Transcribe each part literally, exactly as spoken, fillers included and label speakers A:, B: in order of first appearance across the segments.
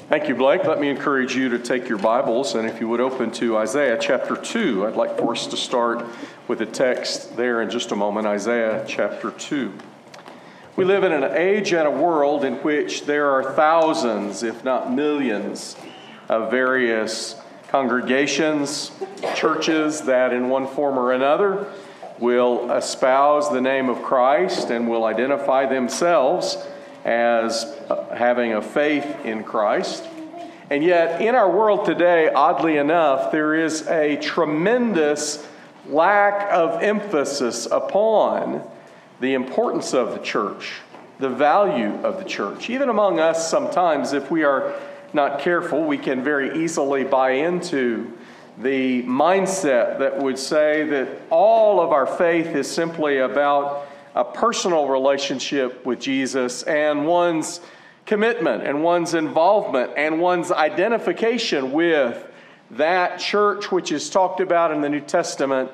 A: Thank you, Blake. Let me encourage you to take your Bibles, and if you would open to Isaiah chapter two. I'd like for us to start with a text there in just a moment, Isaiah chapter two. We live in an age and a world in which there are thousands, if not millions, of various congregations, churches that in one form or another will espouse the name of Christ and will identify themselves as having a faith in Christ. And yet, in our world today, oddly enough, there is a tremendous lack of emphasis upon the importance of the church, the value of the church. Even among us, sometimes, if we are not careful, we can very easily buy into the mindset that would say that all of our faith is simply about a personal relationship with Jesus and one's commitment and one's involvement and one's identification with that church which is talked about in the New Testament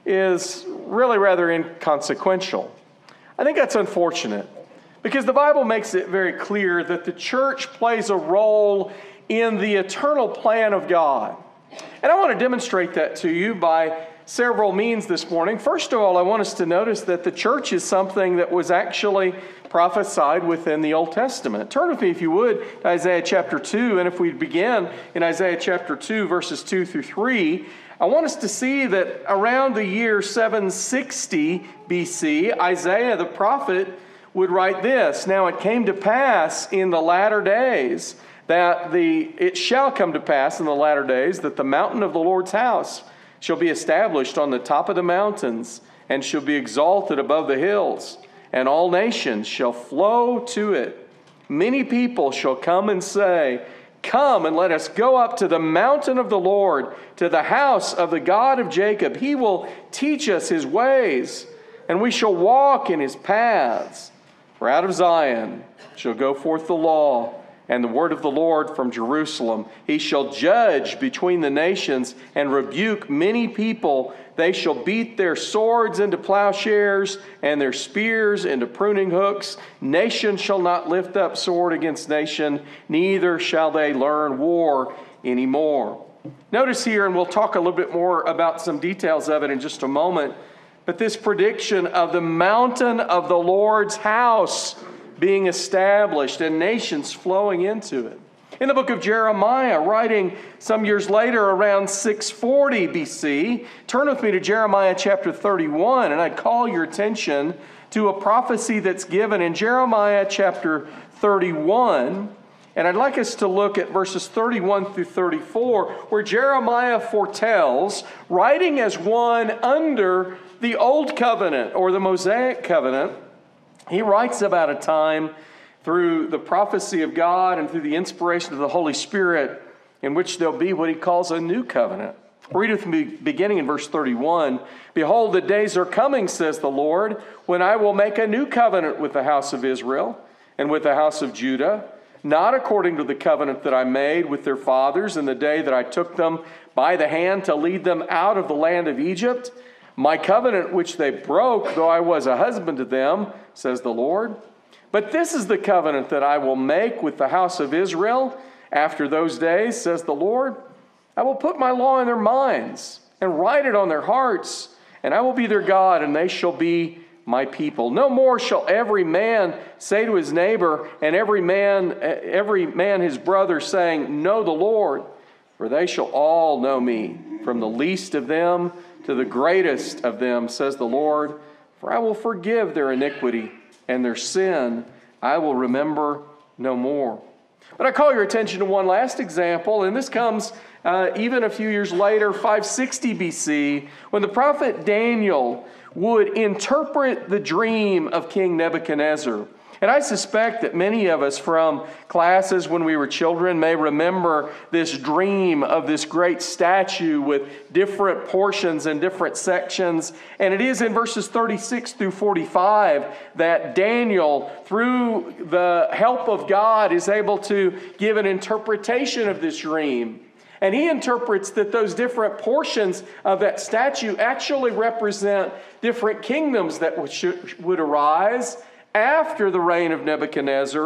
A: is really rather inconsequential. I think that's unfortunate because the Bible makes it very clear that the church plays a role in the eternal plan of God. And I want to demonstrate that to you by several means this morning. First of all, I want us to notice that the church is something that was actually prophesied within the Old Testament. Turn with me, if you would, to Isaiah chapter two. And if we begin in Isaiah chapter two, verses two through three, I want us to see that around the year seven sixty B C, Isaiah the prophet would write this: "Now it came to pass in the latter days that the, it shall come to pass in the latter days that the mountain of the Lord's house shall be established on the top of the mountains and shall be exalted above the hills, and all nations shall flow to it. Many people shall come and say, Come and let us go up to the mountain of the Lord, to the house of the God of Jacob. He will teach us his ways, and we shall walk in his paths. For out of Zion shall go forth the law, and the word of the Lord from Jerusalem. He shall judge between the nations and rebuke many people. They shall beat their swords into plowshares and their spears into pruning hooks. Nation shall not lift up sword against nation, neither shall they learn war anymore." Notice here, and we'll talk a little bit more about some details of it in just a moment, but this prediction of the mountain of the Lord's house being established and nations flowing into it. In the book of Jeremiah, writing some years later around six forty B C, turn with me to Jeremiah chapter thirty-one, and I'd call your attention to a prophecy that's given in Jeremiah chapter thirty-one. And I'd like us to look at verses thirty-one through thirty-four, where Jeremiah foretells, writing as one under the Old Covenant or the Mosaic Covenant, he writes about a time through the prophecy of God and through the inspiration of the Holy Spirit in which there'll be what he calls a new covenant. Read with me beginning in verse thirty-one. "Behold, the days are coming, says the Lord, when I will make a new covenant with the house of Israel and with the house of Judah, not according to the covenant that I made with their fathers in the day that I took them by the hand to lead them out of the land of Egypt. My covenant which they broke, though I was a husband to them, says the Lord. But this is the covenant that I will make with the house of Israel after those days, says the Lord. I will put my law in their minds and write it on their hearts, and I will be their God, and they shall be my people. No more shall every man say to his neighbor, and every man, every man his brother, saying, Know the Lord, for they shall all know me, from the least of them to the greatest of them, says the Lord. For I will forgive their iniquity, and their sin I will remember no more." But I call your attention to one last example, and this comes uh, even a few years later, five sixty B C, when the prophet Daniel would interpret the dream of King Nebuchadnezzar. And I suspect that many of us from classes when we were children may remember this dream of this great statue with different portions and different sections. And it is in verses thirty-six through forty-five that Daniel, through the help of God, is able to give an interpretation of this dream. And he interprets that those different portions of that statue actually represent different kingdoms that would, would arise after the reign of Nebuchadnezzar,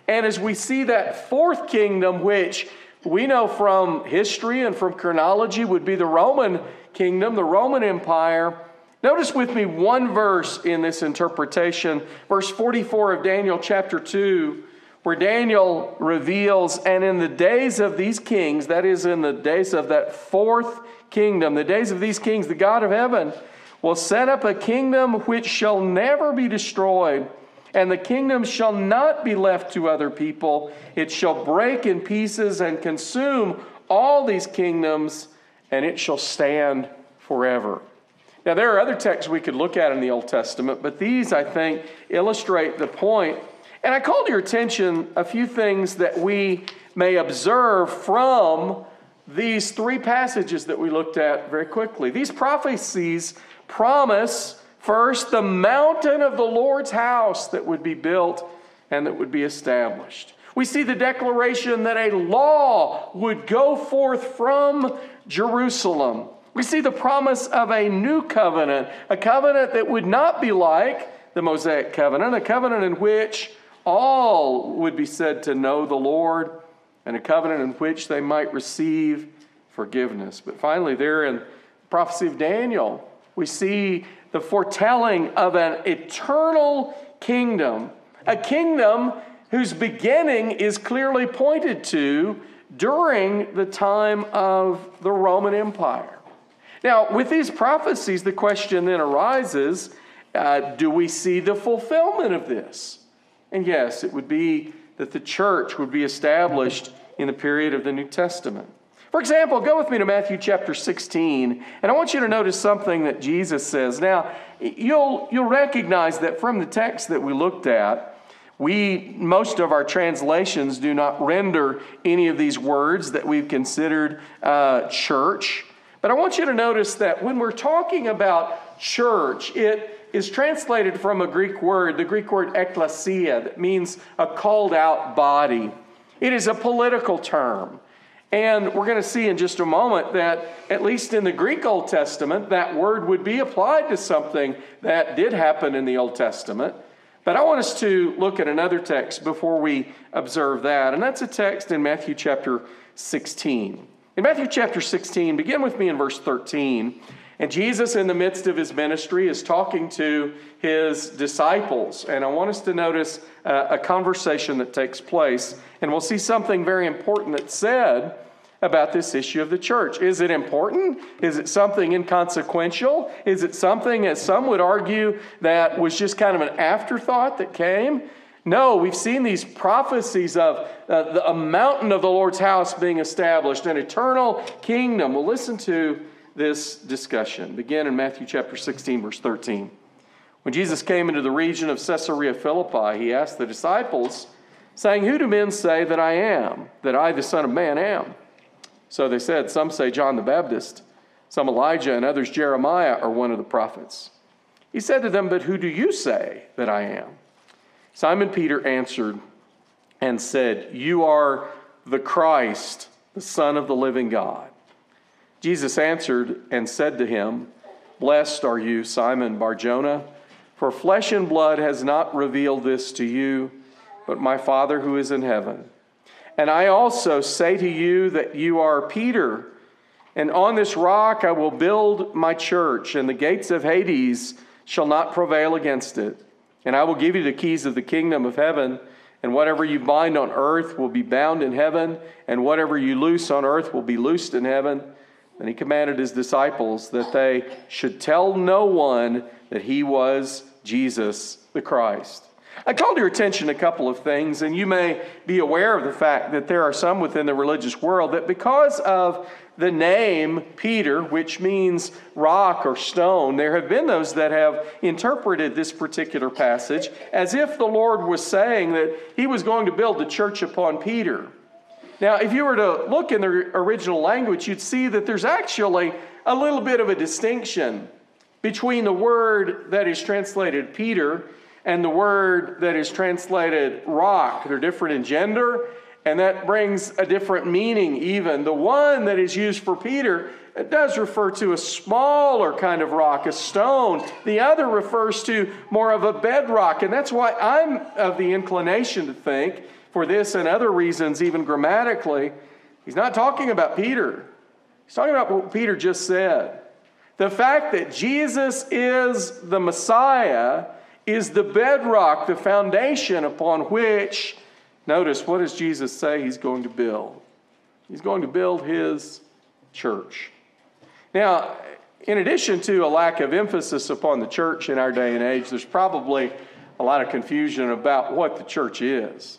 A: And as we see that fourth kingdom, which we know from history and from chronology would be the Roman kingdom, the Roman Empire, notice with me one verse in this interpretation, verse forty-four of Daniel chapter two, where Daniel reveals, and in the days of these kings, that is in the days of that fourth kingdom, the days of these kings, the God of heaven will set up a kingdom which shall never be destroyed, and the kingdom shall not be left to other people. It shall break in pieces and consume all these kingdoms, and it shall stand forever. Now, there are other texts we could look at in the Old Testament, but these, I think, illustrate the point. And I called your attention a few things that we may observe from these three passages that we looked at very quickly. These prophecies promise, first, the mountain of the Lord's house that would be built and that would be established. We see the declaration that a law would go forth from Jerusalem. We see the promise of a new covenant, a covenant that would not be like the Mosaic covenant, a covenant in which all would be said to know the Lord, and a covenant in which they might receive forgiveness. But finally, there in the prophecy of Daniel, we see the foretelling of an eternal kingdom, a kingdom whose beginning is clearly pointed to during the time of the Roman Empire. Now, with these prophecies, the question then arises, uh, do we see the fulfillment of this? And yes, it would be that the church would be established in the period of the New Testament. For example, go with me to Matthew chapter sixteen, and I want you to notice something that Jesus says. Now, you'll, you'll recognize that from the text that we looked at, we, most of our translations do not render any of these words that we've considered uh, church. But I want you to notice that when we're talking about church, it is translated from a Greek word, the Greek word ekklesia, that means a called out body. It is a political term. And we're going to see in just a moment that, at least in the Greek Old Testament, that word would be applied to something that did happen in the Old Testament. But I want us to look at another text before we observe that, and that's a text in Matthew chapter sixteen. In Matthew chapter sixteen, begin with me in verse thirteen. And Jesus, in the midst of his ministry, is talking to his disciples. And I want us to notice uh, a conversation that takes place. And we'll see something very important that's said about this issue of the church. Is it important? Is it something inconsequential? Is it something, as some would argue, that was just kind of an afterthought that came? No, we've seen these prophecies of uh, the, a mountain of the Lord's house being established, an eternal kingdom. Well, listen to this discussion. Begin in Matthew chapter sixteen, verse thirteen. When Jesus came into the region of Caesarea Philippi, he asked the disciples, saying, "Who do men say that I am, that I, the Son of Man, am?" So they said, "Some say John the Baptist, some Elijah, and others Jeremiah or one of the prophets." He said to them, "But who do you say that I am?" Simon Peter answered and said, "You are the Christ, the Son of the living God." Jesus answered and said to him, "Blessed are you, Simon Bar-Jonah, for flesh and blood has not revealed this to you, but my Father who is in heaven. And I also say to you that you are Peter, and on this rock I will build my church, and the gates of Hades shall not prevail against it. And I will give you the keys of the kingdom of heaven, and whatever you bind on earth will be bound in heaven, and whatever you loose on earth will be loosed in heaven." And he commanded his disciples that they should tell no one that he was Jesus the Christ. I called your attention to a couple of things, and you may be aware of the fact that there are some within the religious world that because of the name Peter, which means rock or stone, there have been those that have interpreted this particular passage as if the Lord was saying that he was going to build the church upon Peter. Now, if you were to look in the original language, you'd see that there's actually a little bit of a distinction between the word that is translated Peter and the word that is translated rock. They're different in gender, and that brings a different meaning even. The one that is used for Peter, it does refer to a smaller kind of rock, a stone. The other refers to more of a bedrock, and that's why I'm of the inclination to think for this and other reasons, even grammatically, he's not talking about Peter. He's talking about what Peter just said. The fact that Jesus is the Messiah is the bedrock, the foundation upon which, notice, what does Jesus say he's going to build? He's going to build his church. Now, in addition to a lack of emphasis upon the church in our day and age, there's probably a lot of confusion about what the church is.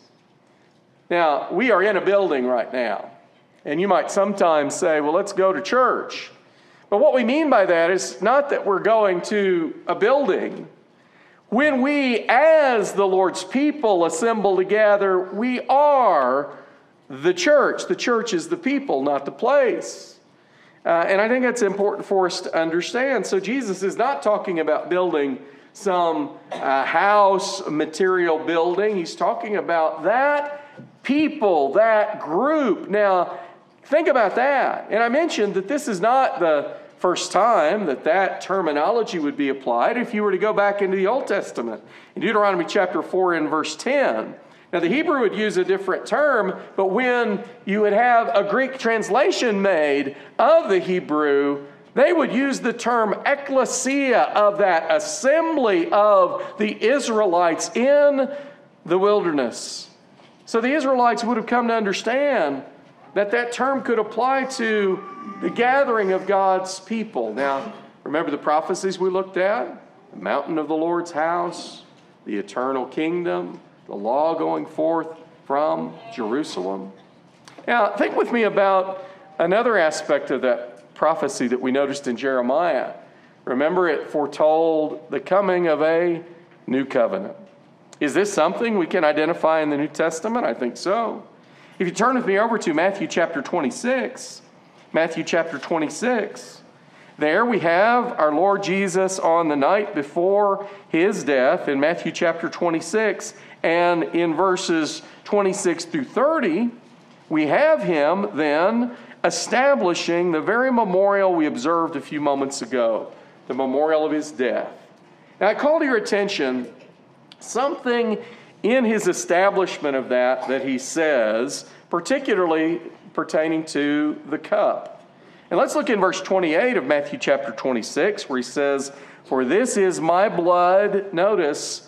A: Now, we are in a building right now, and you might sometimes say, well, let's go to church. But what we mean by that is not that we're going to a building. When we, as the Lord's people, assemble together, we are the church. The church is the people, not the place. Uh, and I think that's important for us to understand. So Jesus is not talking about building some uh, house, material building. He's talking about that people, that group. Now, think about that. And I mentioned that this is not the first time that that terminology would be applied. If you were to go back into the Old Testament, in Deuteronomy chapter four and verse ten, now the Hebrew would use a different term, but when you would have a Greek translation made of the Hebrew, they would use the term ecclesia of that assembly of the Israelites in the wilderness. So the Israelites would have come to understand that that term could apply to the gathering of God's people. Now, remember the prophecies we looked at? The mountain of the Lord's house, the eternal kingdom, the law going forth from Jerusalem. Now, think with me about another aspect of that prophecy that we noticed in Jeremiah. Remember, it foretold the coming of a new covenant. Is this something we can identify in the New Testament? I think so. If you turn with me over to Matthew chapter twenty-six, Matthew chapter twenty-six, there we have our Lord Jesus on the night before his death in Matthew chapter twenty-six, and in verses twenty-six through thirty, we have him then establishing the very memorial we observed a few moments ago, the memorial of his death. And I call to your attention something in his establishment of that that he says, particularly pertaining to the cup. And let's look in verse twenty-eight of Matthew chapter twenty-six, where he says, "For this is my blood," notice,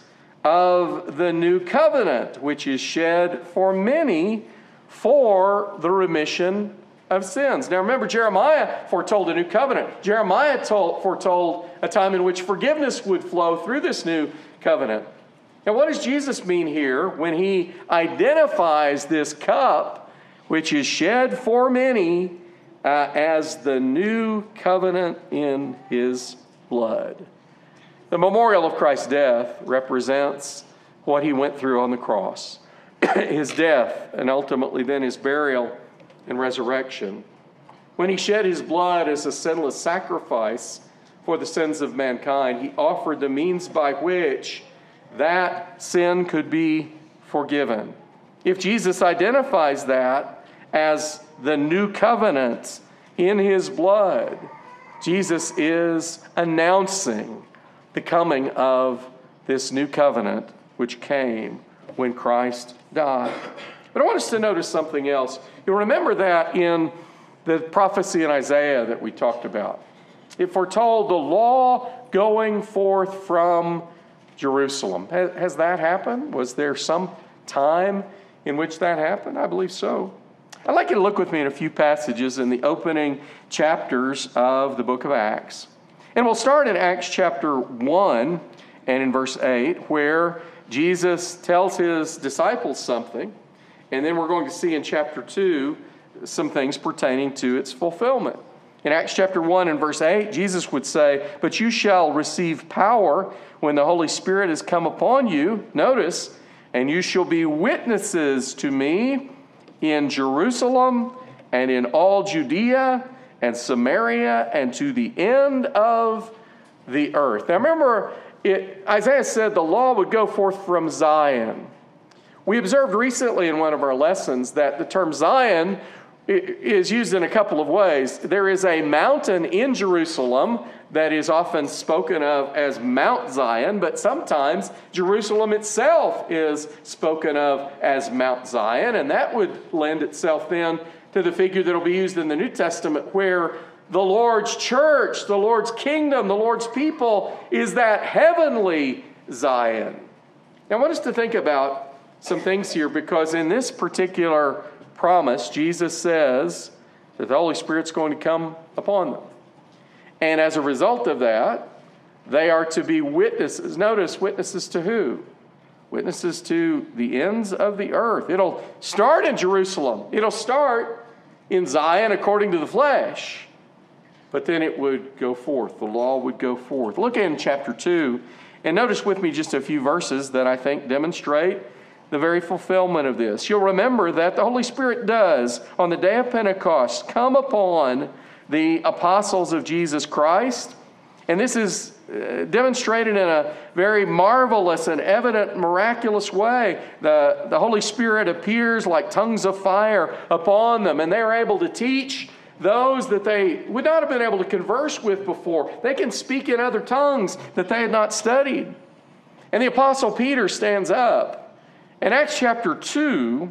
A: "of the new covenant, which is shed for many for the remission of sins." Now remember, Jeremiah foretold a new covenant. Jeremiah told, foretold a time in which forgiveness would flow through this new covenant. Now, what does Jesus mean here when he identifies this cup, which is shed for many, uh, as the new covenant in his blood? The memorial of Christ's death represents what he went through on the cross, his death, and ultimately then his burial and resurrection. When he shed his blood as a sinless sacrifice for the sins of mankind, he offered the means by which that sin could be forgiven. If Jesus identifies that as the new covenant in his blood, Jesus is announcing the coming of this new covenant which came when Christ died. But I want us to notice something else. You'll remember that in the prophecy in Isaiah that we talked about. It foretold the law going forth from Jerusalem. Has, has that happened? Was there some time in which that happened? I believe so. I'd like you to look with me in a few passages in the opening chapters of the book of Acts. And we'll start in Acts chapter one and in verse eight, where Jesus tells his disciples something, and then we're going to see in chapter two some things pertaining to its fulfillment. In Acts chapter one and verse eight, Jesus would say, "But you shall receive power when the Holy Spirit has come upon you," notice, "and you shall be witnesses to me in Jerusalem and in all Judea and Samaria and to the end of the earth." Now remember, it, Isaiah said the law would go forth from Zion. We observed recently in one of our lessons that the term Zion is used in a couple of ways. There is a mountain in Jerusalem that is often spoken of as Mount Zion, but sometimes Jerusalem itself is spoken of as Mount Zion, and that would lend itself then to the figure that will be used in the New Testament, where the Lord's church, the Lord's kingdom, the Lord's people is that heavenly Zion. Now I want us to think about some things here, because in this particular promise, Jesus says that the Holy Spirit's going to come upon them. And as a result of that, they are to be witnesses. Notice, witnesses to who? Witnesses to the ends of the earth. It'll start in Jerusalem. It'll start in Zion according to the flesh. But then it would go forth. The law would go forth. Look in chapter two, and notice with me just a few verses that I think demonstrate the very fulfillment of this. You'll remember that the Holy Spirit does, on the day of Pentecost, come upon the apostles of Jesus Christ. And this is uh, demonstrated in a very marvelous and evident, miraculous way. The, the Holy Spirit appears like tongues of fire upon them, and they're able to teach those that they would not have been able to converse with before. They can speak in other tongues that they had not studied. And the Apostle Peter stands up. And Acts chapter two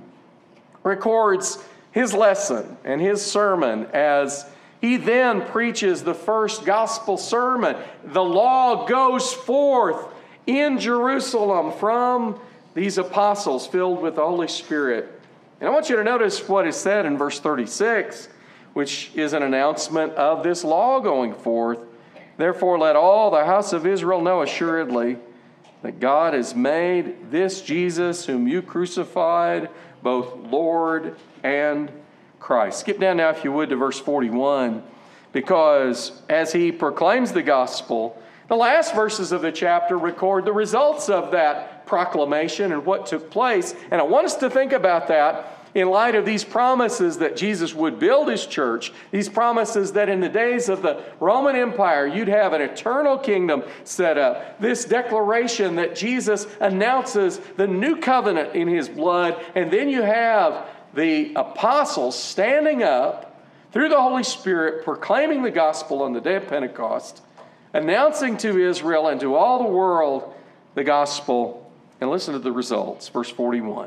A: records his lesson and his sermon as he then preaches the first gospel sermon. The law goes forth in Jerusalem from these apostles filled with the Holy Spirit. And I want you to notice what is said in verse thirty-six, which is an announcement of this law going forth. Therefore, let all the house of Israel know assuredly that God has made this Jesus, whom you crucified, both Lord and Christ. Skip down now, if you would, to verse forty-one, because as he proclaims the gospel, the last verses of the chapter record the results of that proclamation and what took place. And I want us to think about that in light of these promises that Jesus would build his church, these promises that in the days of the Roman Empire, you'd have an eternal kingdom set up. This declaration that Jesus announces the new covenant in his blood, and then you have the apostles standing up through the Holy Spirit, proclaiming the gospel on the day of Pentecost, announcing to Israel and to all the world the gospel. And listen to the results, verse forty-one.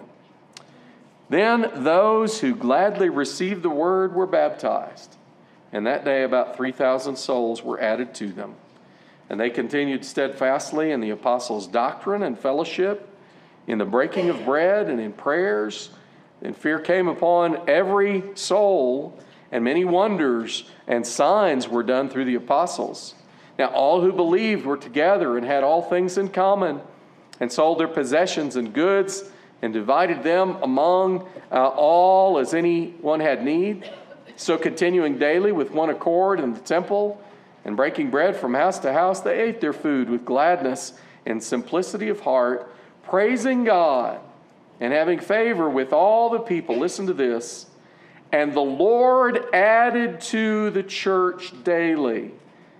A: Then those who gladly received the word were baptized, and that day about three thousand souls were added to them. And they continued steadfastly in the apostles' doctrine and fellowship, in the breaking of bread and in prayers. And fear came upon every soul, and many wonders and signs were done through the apostles. Now all who believed were together and had all things in common, and sold their possessions and goods, and divided them among uh, all as anyone had need. So continuing daily with one accord in the temple, and breaking bread from house to house, they ate their food with gladness and simplicity of heart, praising God and having favor with all the people. Listen to this. And the Lord added to the church daily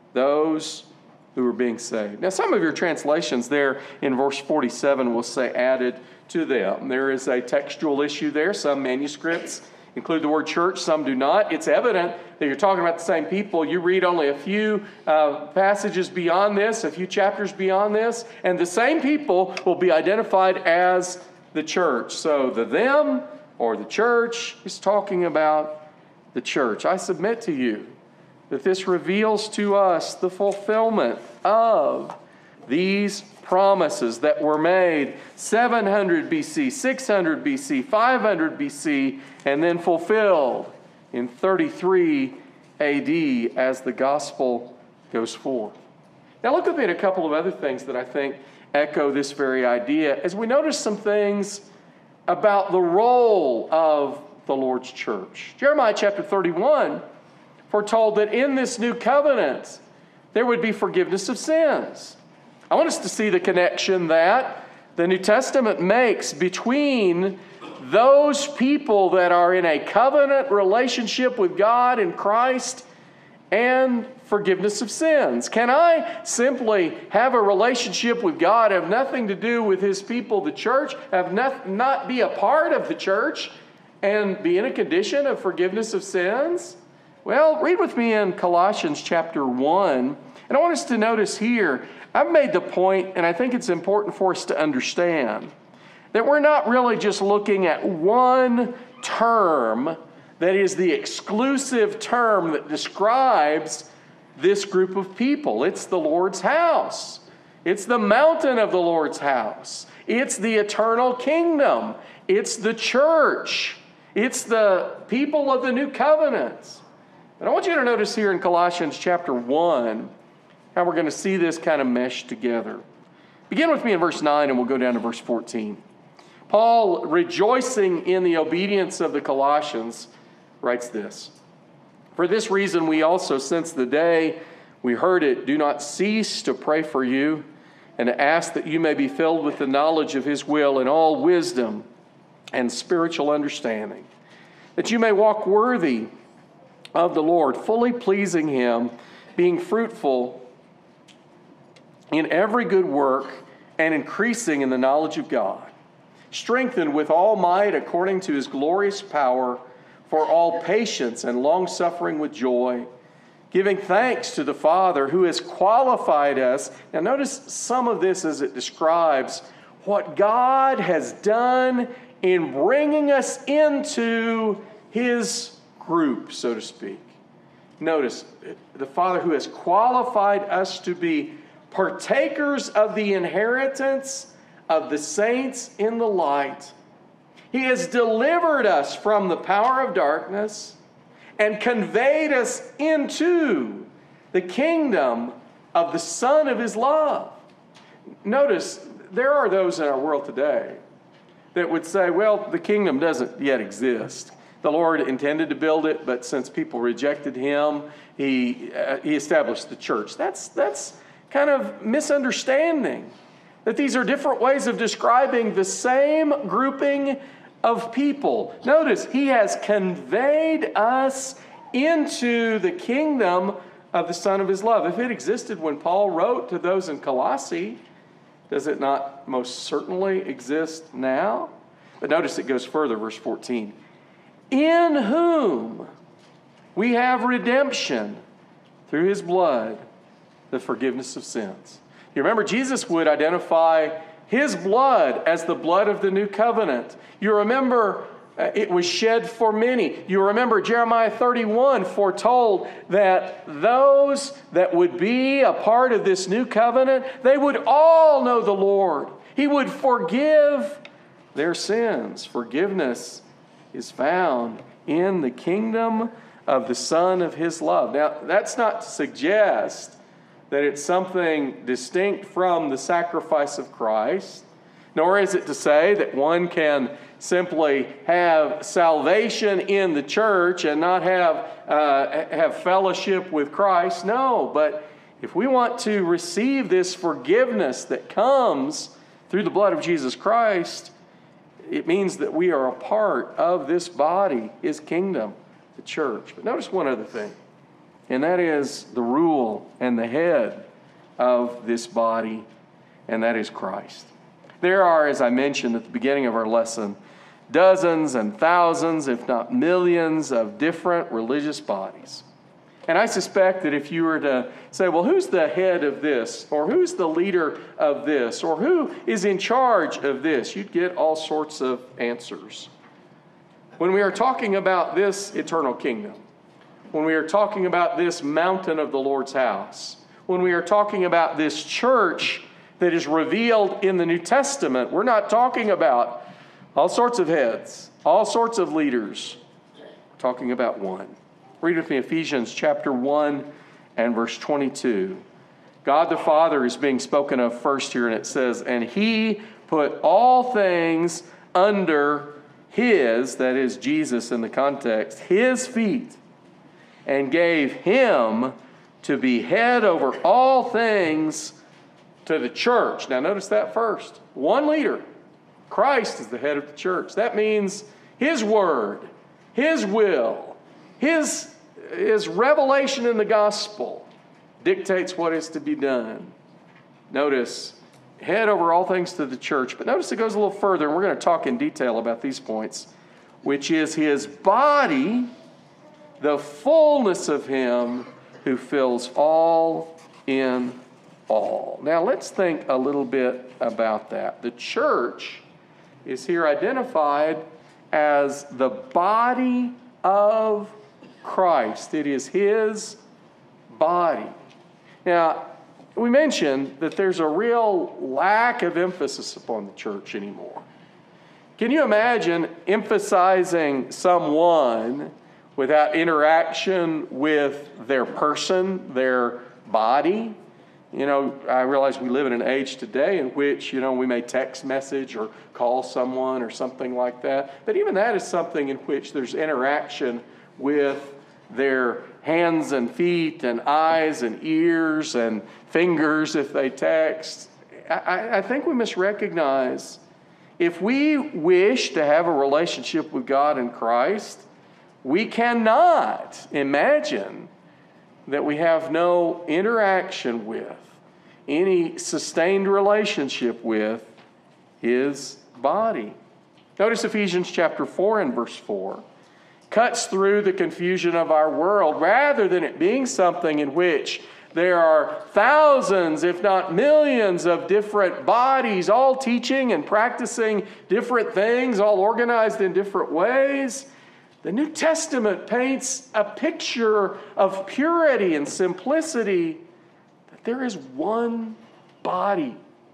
A: those who were being saved. Now, some of your translations there in verse forty-seven will say added to them. There is a textual issue there. Some manuscripts include the word church, some do not. It's evident that you're talking about the same people. You read only a few uh, passages beyond this, a few chapters beyond this, and the same people will be identified as the church. So the them or the church is talking about the church. I submit to you that this reveals to us the fulfillment of these promises that were made seven hundred B C, six hundred B C, five hundred B C, and then fulfilled in thirty-three A D as the gospel goes forth. Now look with me at a couple of other things that I think echo this very idea as we notice some things about the role of the Lord's church. Jeremiah chapter thirty-one foretold that in this new covenant there would be forgiveness of sins. I want us to see the connection that the New Testament makes between those people that are in a covenant relationship with God in Christ and forgiveness of sins. Can I simply have a relationship with God, have nothing to do with his people, the church, have not, not be a part of the church, and be in a condition of forgiveness of sins? Well, read with me in Colossians chapter one. And I want us to notice here, I've made the point, and I think it's important for us to understand, that we're not really just looking at one term that is the exclusive term that describes this group of people. It's the Lord's house. It's the mountain of the Lord's house. It's the eternal kingdom. It's the church. It's the people of the new covenant. But I want you to notice here in Colossians chapter one, how we're going to see this kind of mesh together. Begin with me in verse nine, and we'll go down to verse fourteen. Paul, rejoicing in the obedience of the Colossians, writes this: "For this reason we also, since the day we heard it, do not cease to pray for you and to ask that you may be filled with the knowledge of his will in all wisdom and spiritual understanding, that you may walk worthy of the Lord, fully pleasing him, being fruitful in every good work and increasing in the knowledge of God, strengthened with all might according to his glorious power, for all patience and long-suffering with joy, giving thanks to the Father who has qualified us." Now notice some of this as it describes what God has done in bringing us into his group, so to speak. Notice, the Father who has qualified us to be partakers of the inheritance of the saints in the light. He has delivered us from the power of darkness and conveyed us into the kingdom of the Son of his love. Notice, there are those in our world today that would say, well, the kingdom doesn't yet exist. The Lord intended to build it, but since people rejected him, he, uh, he established the church. That's, that's kind of misunderstanding. That these are different ways of describing the same grouping of people. Notice, he has conveyed us into the kingdom of the Son of his love. If it existed when Paul wrote to those in Colossae, does it not most certainly exist now? But notice it goes further, verse fourteen. "In whom we have redemption through his blood, the forgiveness of sins." You remember, Jesus would identify his blood as the blood of the new covenant. You remember uh, it was shed for many. You remember Jeremiah thirty-one foretold that those that would be a part of this new covenant, they would all know the Lord. He would forgive their sins. Forgiveness is found in the kingdom of the Son of his love. Now, that's not to suggest that it's something distinct from the sacrifice of Christ, nor is it to say that one can simply have salvation in the church and not have, uh, have fellowship with Christ. No, but if we want to receive this forgiveness that comes through the blood of Jesus Christ, it means that we are a part of this body, his kingdom, the church. But notice one other thing, and that is the rule and the head of this body, and that is Christ. There are, as I mentioned at the beginning of our lesson, dozens and thousands, if not millions, of different religious bodies. And I suspect that if you were to say, well, who's the head of this? Or who's the leader of this? Or who is in charge of this? You'd get all sorts of answers. When we are talking about this eternal kingdom, when we are talking about this mountain of the Lord's house, when we are talking about this church that is revealed in the New Testament, we're not talking about all sorts of heads, all sorts of leaders. We're talking about one. Read with me Ephesians chapter one and verse twenty-two. God the Father is being spoken of first here, and it says, "And he put all things under his," that is Jesus in the context, "his feet, and gave him to be head over all things to the church." Now notice that first. One leader. Christ is the head of the church. That means his word, his will, his, his revelation in the gospel dictates what is to be done. Notice, head over all things to the church. But notice it goes a little further, and we're going to talk in detail about these points which is his body, the fullness of him who fills all in all. Now let's think a little bit about that. The church is here identified as the body of Christ. It is his body. Now, we mentioned that there's a real lack of emphasis upon the church anymore. Can you imagine emphasizing someone without interaction with their person, their body? You know, I realize we live in an age today in which, you know, we may text message or call someone or something like that. But even that is something in which there's interaction with their hands and feet and eyes and ears and fingers if they text. I, I think we must recognize if we wish to have a relationship with God in Christ, we cannot imagine that we have no interaction with, any sustained relationship with his body. Notice Ephesians chapter four and verse four. Cuts through the confusion of our world rather than it being something in which there are thousands, if not millions, of different bodies all teaching and practicing different things, all organized in different ways. The New Testament paints a picture of purity and simplicity, that there is one body.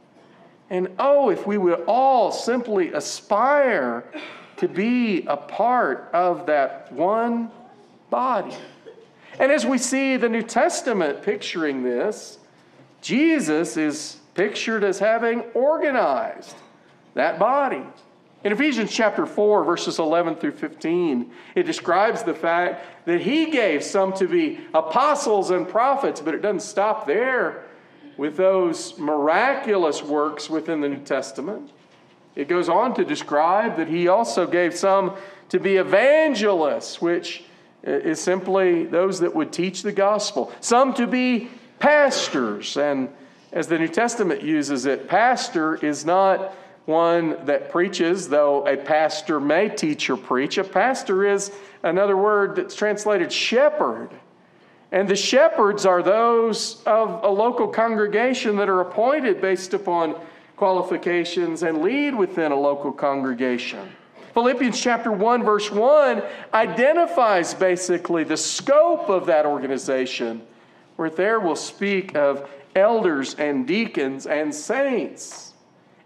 A: And oh, if we would all simply aspire to be a part of that one body. And as we see the New Testament picturing this, Jesus is pictured as having organized that body. In Ephesians chapter four, verses eleven through fifteen, it describes the fact that he gave some to be apostles and prophets, but it doesn't stop there with those miraculous works within the New Testament. It goes on to describe that he also gave some to be evangelists, which is simply those that would teach the gospel. Some to be pastors, and as the New Testament uses it, pastor is not one that preaches, though a pastor may teach or preach. A pastor is another word that's translated shepherd. And the shepherds are those of a local congregation that are appointed based upon qualifications and lead within a local congregation. Philippians chapter one, verse one identifies basically the scope of that organization, where there will speak of elders and deacons and saints.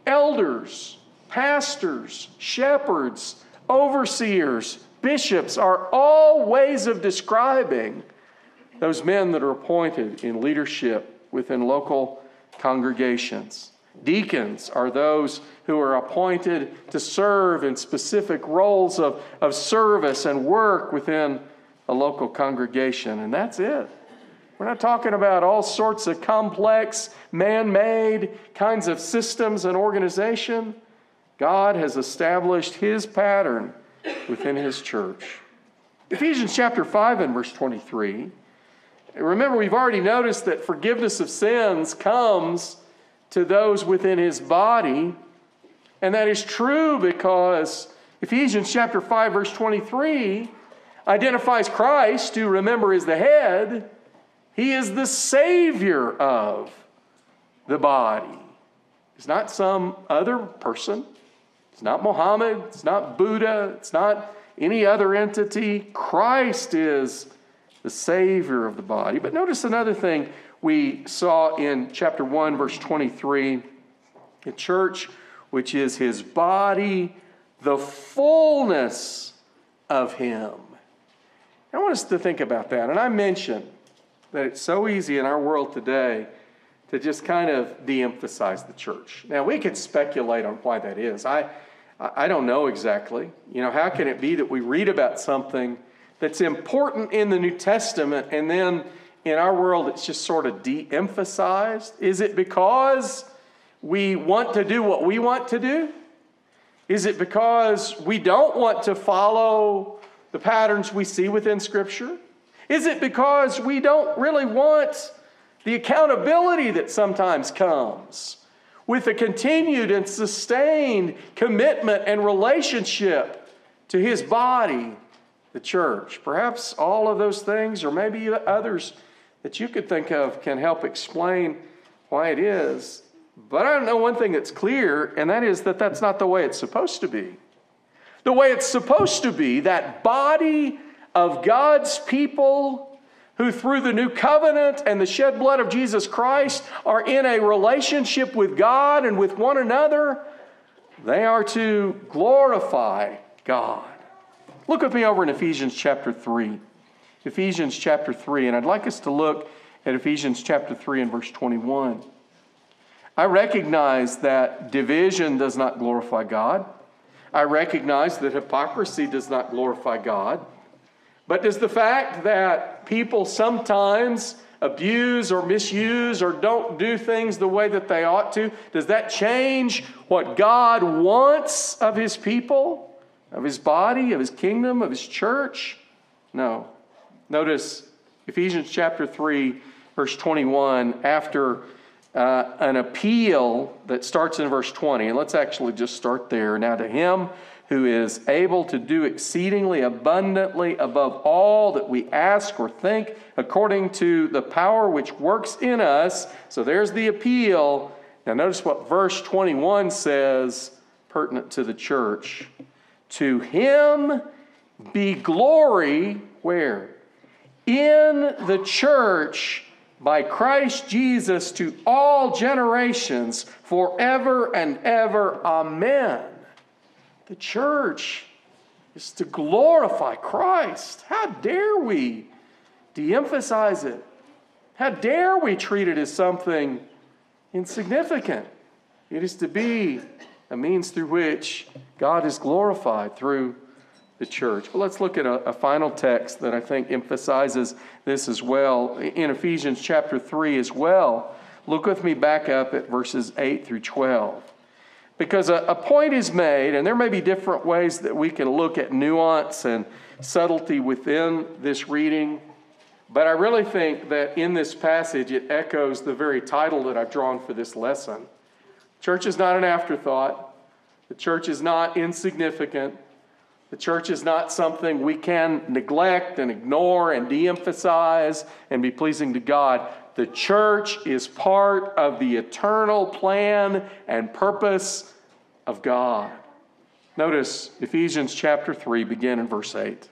A: Elders, pastors, shepherds, overseers, bishops are all ways of describing those men that are appointed in leadership within local congregations. Deacons are those who are appointed to serve in specific roles of, of service and work within a local congregation. And that's it. We're not talking about all sorts of complex, man-made kinds of systems and organization. God has established his pattern within his church. Ephesians chapter five and verse twenty-three. Remember, we've already noticed that forgiveness of sins comes to those within his body. And that is true because Ephesians chapter five, verse twenty-three identifies Christ, who, remember, is the head. He is the Savior of the body. It's not some other person. It's not Muhammad. It's not Buddha. It's not any other entity. Christ is the Savior of the body. But notice another thing we saw in chapter one, verse twenty-three. The church, which is his body, the fullness of him. I want us to think about that. And I mentioned that it's so easy in our world today to just kind of de-emphasize the church. Now, we could speculate on why that is. I, I don't know exactly. You know, how can it be that we read about something that's important in the New Testament and then in our world it's just sort of de-emphasized? Is it because we want to do what we want to do? Is it because we don't want to follow the patterns we see within Scripture? Is it because we don't really want the accountability that sometimes comes with a continued and sustained commitment and relationship to his body, the church. Perhaps all of those things, or maybe others that you could think of, can help explain why it is. But I don't know one thing that's clear, and that is that that's not the way it's supposed to be. The way it's supposed to be, that body of God's people who through the new covenant and the shed blood of Jesus Christ are in a relationship with God and with one another, they are to glorify God. Look with me over in Ephesians chapter three. Ephesians chapter three, and I'd like us to look at Ephesians chapter three and verse twenty-one. I recognize that division does not glorify God. I recognize that hypocrisy does not glorify God. But does the fact that people sometimes abuse or misuse or don't do things the way that they ought to, does that change what God wants of his people, of his body, of his kingdom, of his church? No. Notice Ephesians chapter three, verse twenty-one, after uh, an appeal that starts in verse twenty. And let's actually just start there. Now to him who is able to do exceedingly abundantly above all that we ask or think, according to the power which works in us. So there's the appeal. Now notice what verse twenty-one says, pertinent to the church. To him be glory, where? In the church by Christ Jesus to all generations forever and ever. Amen. The church is to glorify Christ. How dare we de-emphasize it? How dare we treat it as something insignificant? It is to be a means through which God is glorified through the church. Well, let's look at a, a final text that I think emphasizes this as well. In Ephesians chapter three as well. Look with me back up at verses eight through twelve. Because a, a point is made, and there may be different ways that we can look at nuance and subtlety within this reading, but I really think that in this passage it echoes the very title that I've drawn for this lesson. Church is not an afterthought. The church is not insignificant. The church is not something we can neglect and ignore and de-emphasize and be pleasing to God. The church is part of the eternal plan and purpose of God. Notice Ephesians chapter three, begin in verse eight.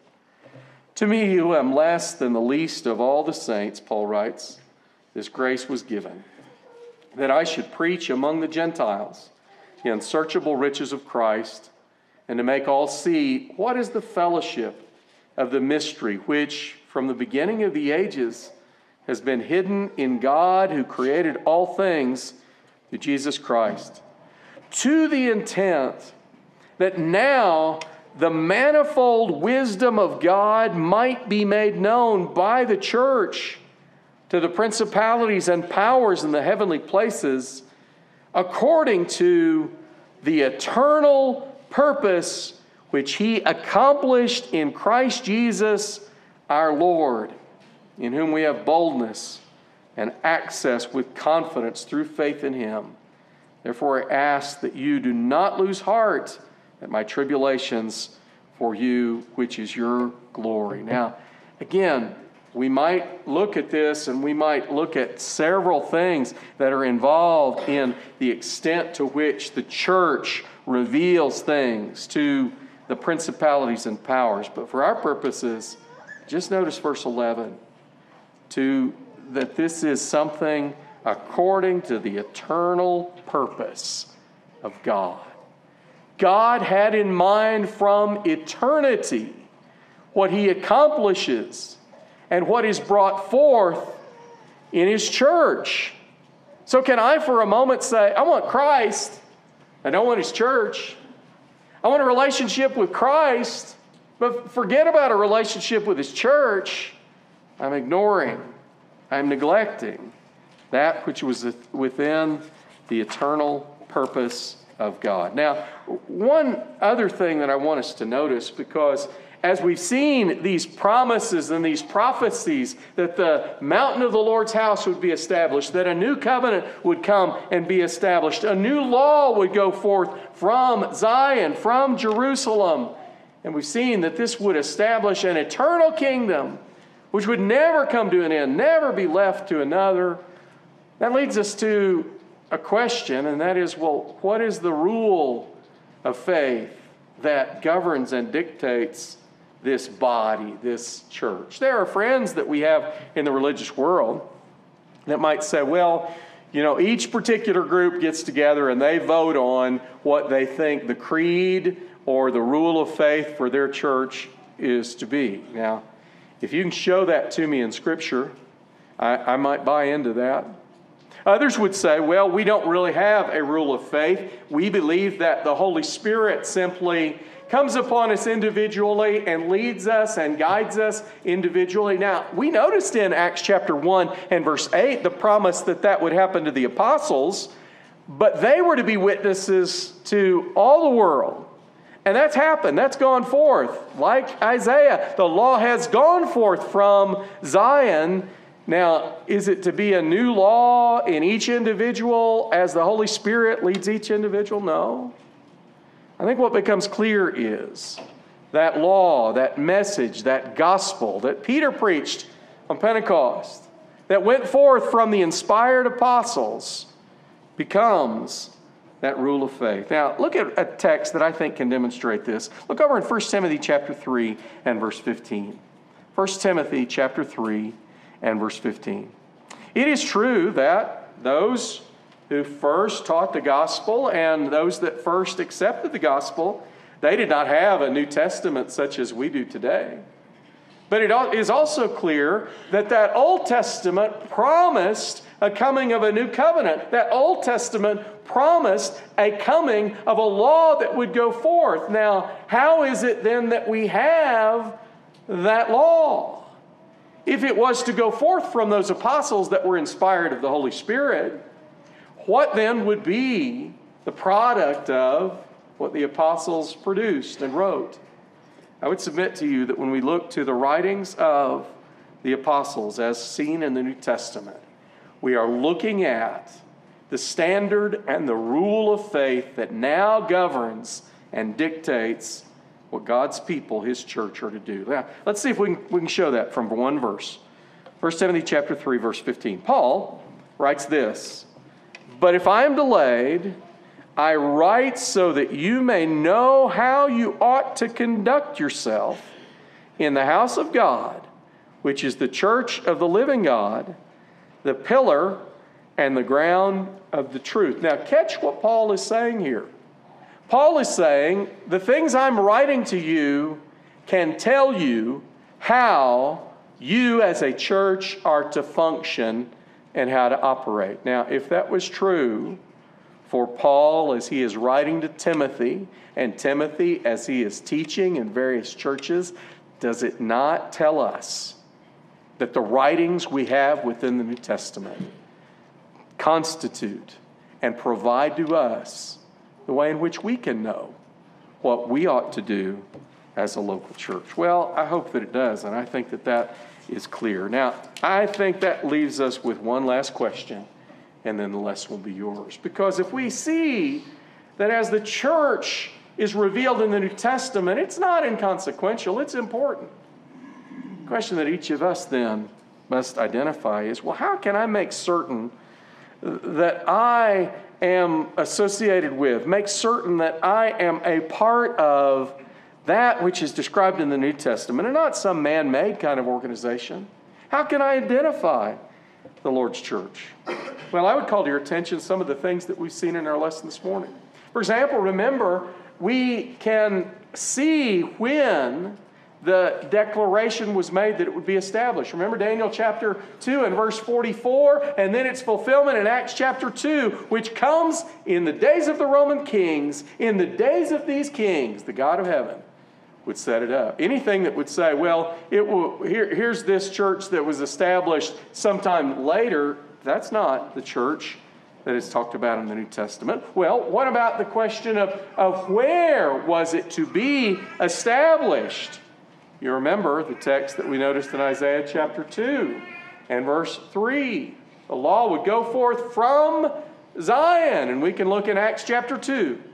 A: To me, who am less than the least of all the saints, Paul writes, this grace was given, that I should preach among the Gentiles the unsearchable riches of Christ, and to make all see what is the fellowship of the mystery which from the beginning of the ages has been hidden in God who created all things through Jesus Christ, to the intent that now the manifold wisdom of God might be made known by the church to the principalities and powers in the heavenly places, according to the eternal purpose which he accomplished in Christ Jesus our Lord, in whom we have boldness and access with confidence through faith in him. Therefore I ask that you do not lose heart at my tribulations for you, which is your glory. Now, again, we might look at this and we might look at several things that are involved in the extent to which the church reveals things to the principalities and powers. But for our purposes, just notice verse eleven. To that this is something according to the eternal purpose of God. God had in mind from eternity what he accomplishes and what is brought forth in his church. So can I for a moment say, I want Christ, I don't want his church. I want a relationship with Christ, but forget about a relationship with his church. I'm ignoring, I'm neglecting that which was within the eternal purpose of God. Now, one other thing that I want us to notice, because as we've seen these promises and these prophecies that the mountain of the Lord's house would be established, that a new covenant would come and be established, a new law would go forth from Zion, from Jerusalem. And we've seen that this would establish an eternal kingdom which would never come to an end, never be left to another. That leads us to a question, and that is, well, what is the rule of faith that governs and dictates this body, this church? There are friends that we have in the religious world that might say, well, you know, each particular group gets together and they vote on what they think the creed or the rule of faith for their church is to be. Now, if you can show that to me in Scripture, I, I might buy into that. Others would say, well, we don't really have a rule of faith. We believe that the Holy Spirit simply comes upon us individually and leads us and guides us individually. Now, we noticed in Acts chapter one and verse eight the promise that that would happen to the apostles, but they were to be witnesses to all the world. And that's happened. That's gone forth. Like Isaiah, the law has gone forth from Zion. Now, is it to be a new law in each individual as the Holy Spirit leads each individual? No. I think what becomes clear is that law, that message, that gospel that Peter preached on Pentecost, that went forth from the inspired apostles, becomes that rule of faith. Now, look at a text that I think can demonstrate this. Look over in First Timothy chapter three and verse fifteen. First Timothy chapter three and verse fifteen. It is true that those who first taught the gospel and those that first accepted the gospel, they did not have a New Testament such as we do today. But it is also clear that that Old Testament promised a coming of a new covenant. That Old Testament promised a coming of a law that would go forth. Now, how is it then that we have that law? If it was to go forth from those apostles that were inspired of the Holy Spirit, what then would be the product of what the apostles produced and wrote? I would submit to you that when we look to the writings of the apostles as seen in the New Testament, we are looking at the standard and the rule of faith that now governs and dictates what God's people, His church, are to do. Now, let's see if we can, we can show that from one verse. First Timothy chapter three, verse fifteen. Paul writes this, "But if I am delayed, I write so that you may know how you ought to conduct yourself in the house of God, which is the church of the living God, the pillar and the ground of the truth." Now, catch what Paul is saying here. Paul is saying, the things I'm writing to you can tell you how you as a church are to function and how to operate. Now, if that was true for Paul as he is writing to Timothy, and Timothy as he is teaching in various churches, does it not tell us that the writings we have within the New Testament constitute and provide to us the way in which we can know what we ought to do as a local church? Well, I hope that it does, and I think that that is clear. Now, I think that leaves us with one last question, and then the lesson will be yours. Because if we see that as the church is revealed in the New Testament, it's not inconsequential, it's important. The question that each of us then must identify is, well, how can I make certain that I am associated with, make certain that I am a part of that which is described in the New Testament and not some man-made kind of organization? How can I identify the Lord's church? Well, I would call to your attention some of the things that we've seen in our lesson this morning. For example, remember, we can see when the declaration was made that it would be established. Remember Daniel chapter two and verse forty-four, and then its fulfillment in Acts chapter two, which comes in the days of the Roman kings, in the days of these kings, the God of heaven would set it up. Anything that would say, well, it will, here, here's this church that was established sometime later, that's not the church that is talked about in the New Testament. Well, what about the question of, of where was it to be established? You remember the text that we noticed in Isaiah chapter two and verse three. The law would go forth from Zion. And we can look in Acts chapter two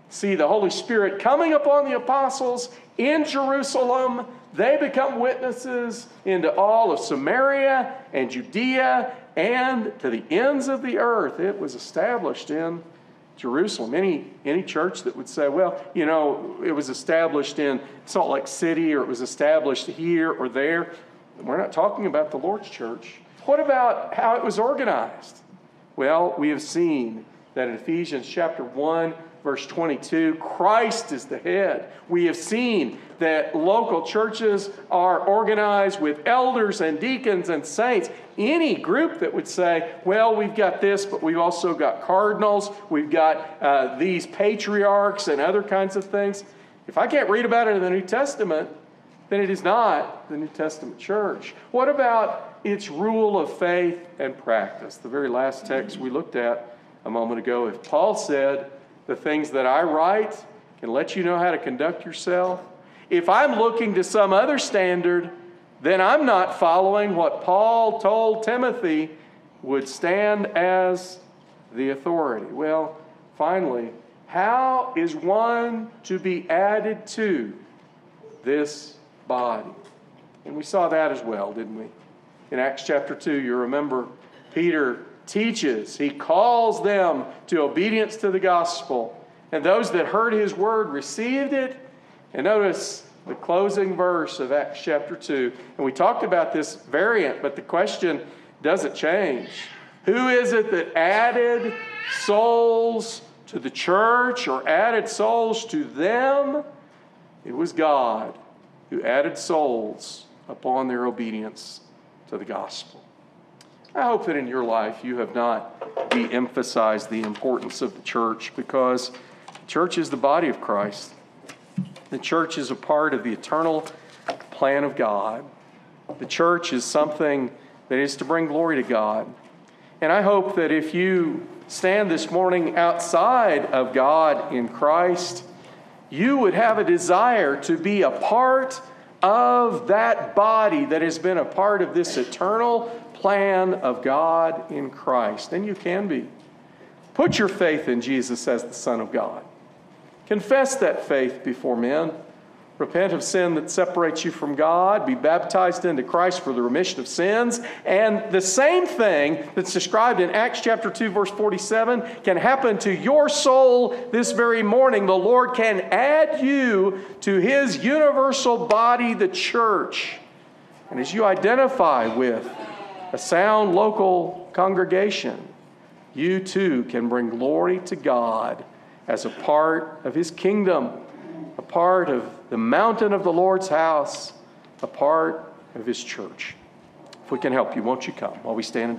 A: see the Holy Spirit coming upon the apostles in Jerusalem. They become witnesses into all of Samaria and Judea and to the ends of the earth. It was established in Jerusalem. Any, any church that would say, well, you know, it was established in Salt Lake City, or it was established here or there. We're not talking about the Lord's church. What about how it was organized? Well, we have seen that in Ephesians chapter one, verse twenty-two, Christ is the head. We have seen that local churches are organized with elders and deacons and saints. Any group that would say, well, we've got this, but we've also got cardinals, we've got uh, these patriarchs and other kinds of things. If I can't read about it in the New Testament, then it is not the New Testament church. What about its rule of faith and practice? The very last text we looked at a moment ago, if Paul said, the things that I write can let you know how to conduct yourself, if I'm looking to some other standard, then I'm not following what Paul told Timothy would stand as the authority. Well, finally, how is one to be added to this body? And we saw that as well, didn't we? In Acts chapter two, you remember Peter teaches. He calls them to obedience to the gospel. And those that heard his word received it. And notice the closing verse of Acts chapter two. And we talked about this variant, but the question doesn't change. Who is it that added souls to the church or added souls to them? It was God who added souls upon their obedience to the gospel. I hope that in your life you have not de-emphasized the importance of the church, because the church is the body of Christ. The church is a part of the eternal plan of God. The church is something that is to bring glory to God. And I hope that if you stand this morning outside of God in Christ, you would have a desire to be a part of that body that has been a part of this eternal plan of God in Christ. And you can be. Put your faith in Jesus as the Son of God. Confess that faith before men. Repent of sin that separates you from God. Be baptized into Christ for the remission of sins. And the same thing that's described in Acts chapter two, verse forty-seven, can happen to your soul this very morning. The Lord can add you to His universal body, the church. And as you identify with a sound local congregation, you too can bring glory to God as a part of His kingdom, a part of the mountain of the Lord's house, a part of His church. If we can help you, won't you come while we stand and